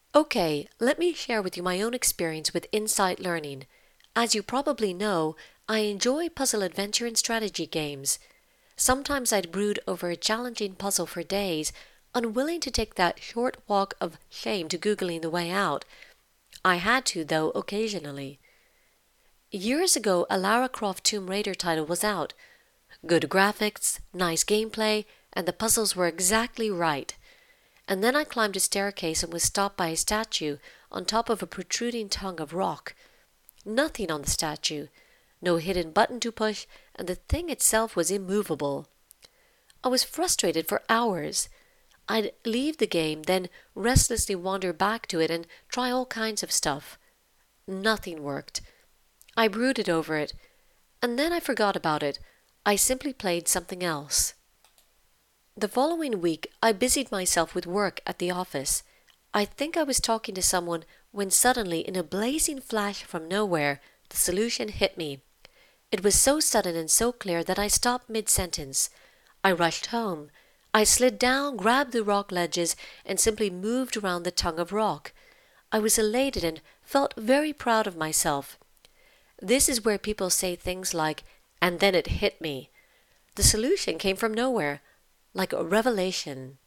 Okay, let me share with you my own experience with Insight Learning. As you probably know, I enjoy puzzle adventure and strategy games. Sometimes I'd brood over a challenging puzzle for days, unwilling to take that short walk of shame to Googling the way out. I had to, though, occasionally. Years ago, a Lara Croft Tomb Raider title was out. Good graphics, nice gameplay, and the puzzles were exactly right. And then I climbed a staircase and was stopped by a statue on top of a protruding tongue of rock. Nothing on the statue, no hidden button to push, and the thing itself was immovable. I was frustrated for hours. I'd leave the game, then restlessly wander back to it and try all kinds of stuff. Nothing worked. I brooded over it, and then I forgot about it. I simply played something else. The following week, I busied myself with work at the office. I think I was talking to someone when suddenly, in a blazing flash from nowhere, the solution hit me. It was so sudden and so clear that I stopped mid-sentence. I rushed home. I slid down, grabbed the rock ledges, and simply moved around the tongue of rock. I was elated and felt very proud of myself. This is where people say things like, "and then it hit me." The solution came from nowhere, like a revelation.